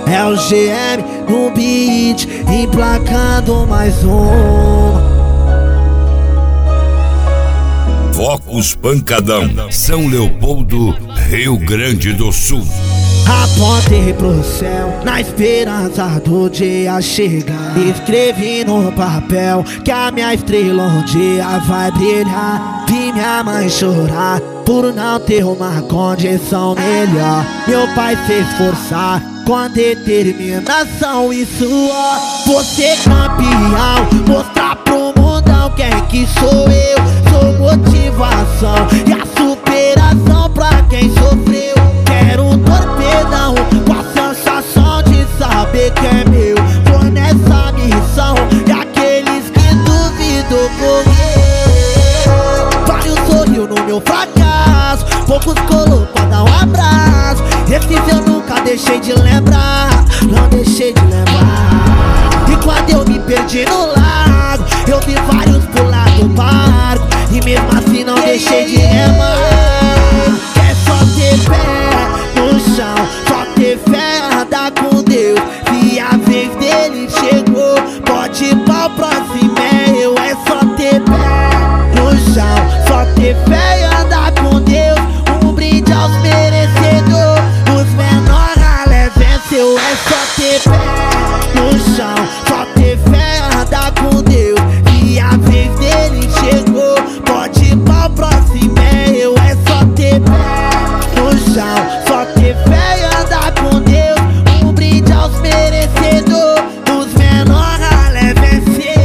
É o GM no beat, emplacando mais um. Focus Pancadão, São Leopoldo, Rio Grande do Sul. Apontei pro céu na esperança do dia chegar. Escrevi no papel que a minha estrela um dia vai brilhar. Vi minha mãe chorar por não ter uma condição melhor. Meu pai se esforçar com determinação e suor. Você campeão, mostrar pro mundão quem que sou eu. Sou motivação e a superação pra quem sofreu. Quero um torpedão com a sensação de saber que é meu. Tô nessa missão e aqueles que duvidam correr. Vários sorriu no meu fracasso, poucos colou pra dar um abraço. Esses eu nunca deixei de lembrar, não deixei de lembrar. E quando eu me perdi no lago, eu vi vários pular do barco, e mesmo assim não deixei de remar. É só ter fé no chão, só ter fé, andar com Deus. Se a vez dele chegou, pode ir pra próxima, é eu. É só ter fé no chão, só ter fé e andar com Deus. Um brinde aos merecedores, os menores ralé venceu. É só ter fé no chão, só ter fé, andar com Deus. Se a vez dele chegou, pode ir pra próxima, é eu. É só ter fé no chão, só ter fé e andar com Deus. Um brinde aos merecedores, os menores ralé venceu.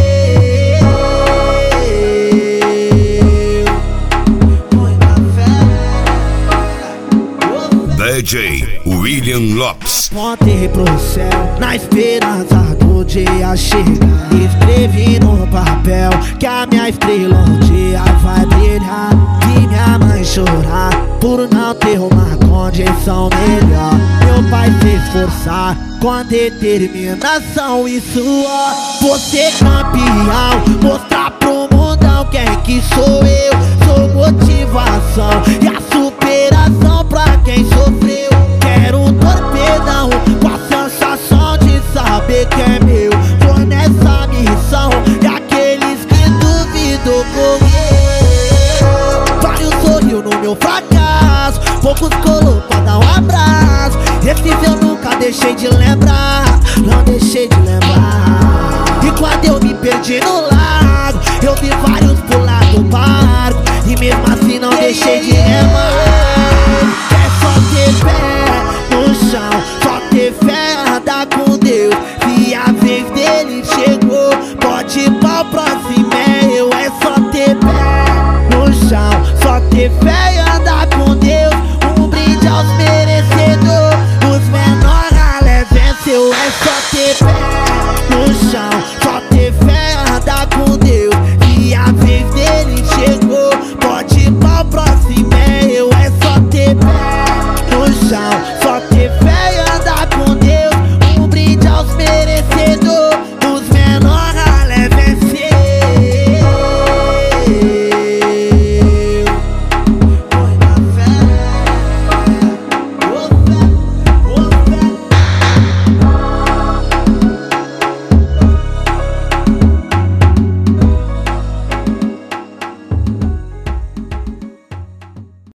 DJ William Lopes. Apontei pro céu na esperança do dia chegar. Escrevi no papel que a minha estrela um dia vai brilhar. Vi minha mãe chorar por não ter uma condição melhor. Meu pai se esforçar com determinação e suor. Você campeão, mostrar pro mundão quem que sou eu. Sou motivação e a superação pra quem sofreu. Quero um torpedão com a sensação de saber que é meu. Tô nessa missão e aqueles que duvidam correr. Vários sorriu no meu fracasso, poucos colou pra dar um abraço. Esses eu nunca deixei de lembrar, não deixei de lembrar. E quando eu me perdi no lago, eu vi vários pular do barco, e mesmo assim não deixei de remar. É só ter fé no chão, só ter fé, andar com Deus. Se a vez dele chegou, pode ir pra próxima, é eu. É só ter fé no chão, só ter fé.